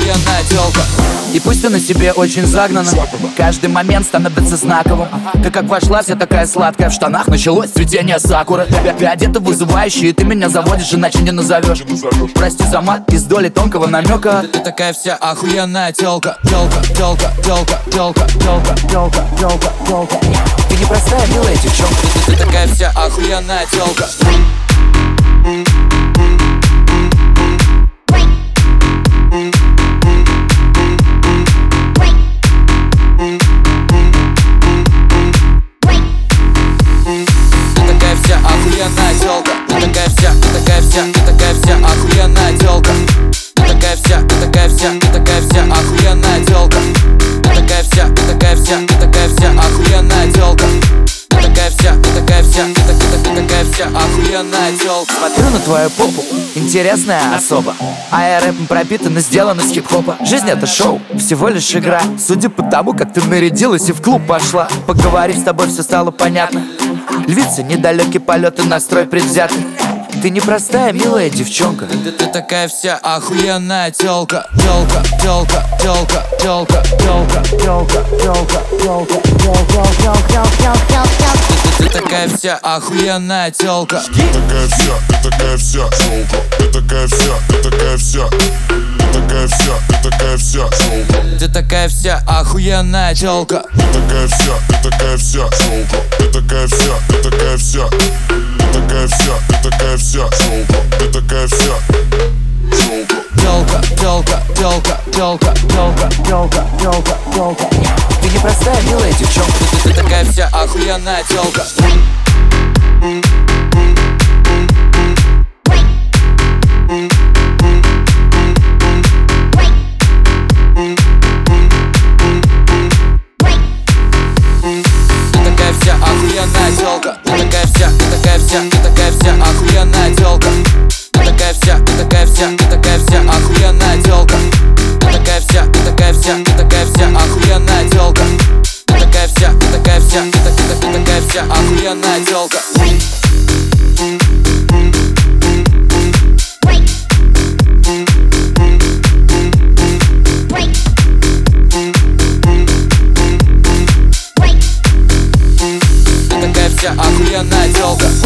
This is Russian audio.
охуенная тёлка. И пусть ты на себе очень загнана, каждый момент становится знаковым. Ты как вошла, вся такая сладкая, в штанах началось цветение сакуры. Ты одета вызывающе, и ты меня заводишь, иначе не назовешь. Прости за мат из доли тонкого намека. Ты такая вся охуенная тёлка. Тёлка, тёлка, тёлка, тёлка, тёлка, тёлка, тёлка, тёлка. Ты непростая, милая девчонка. Ты такая вся охуенная тёлка. Охуенная тёлка, ты такая вся, ты такая вся, ты такая вся охуенная тёлка. Ты такая вся, ты такая вся, ты такая вся охуенная тёлка. Ты такая вся, ты такая вся, ты такая вся охуенная тёлка. Ты такая вся, ты такая вся, ты такая вся охуенная тёлка. Смотрю на твою попу, интересная особа. А я рэпом пропитан и сделан из хип-хопа. Жизнь это шоу, всего лишь игра. Судя по тому, как ты нарядилась и в клуб пошла, поговорив с тобой, все стало понятно. Львица, недалекий полет и настрой предвзятый. Ты непростая, милая девчонка. Ты такая вся охуенная тёлка. Тёлка, тёлка, тёлка, тёлка, тёлка, тёлка, тёлка, тёлка, тёлка. Ты такая вся охуенная тёлка. Ты такая вся, ты такая вся тёлка. Ты такая вся, ты такая вся. Ты такая вся, ты такая вся тёлка. Ты такая вся охуенная тёлка. Ты такая вся, ты такая вся тёлка. Ты такая вся, ты такая вся. Ты такая вся, ты такая вся тёлка. Ты такая вся тёлка. Тёлка, тёлка, тёлка, тёлка, тёлка, тёлка, тёлка, тёлка. Ты непростая, милая девчонка. Ты такая вся охуенная тёлка. Охуенная тёлка. Ты такая вся, ты такая вся, ты такая вся охуенная тёлка. Ты такая вся, ты такая вся, ты такая вся охуенная тёлка. Ты такая вся, ты такая вся, ты такая вся охуенная тёлка. Ты такая вся, ты такая вся, ты такая вся охуенная тёлка. Охуенная тёлка.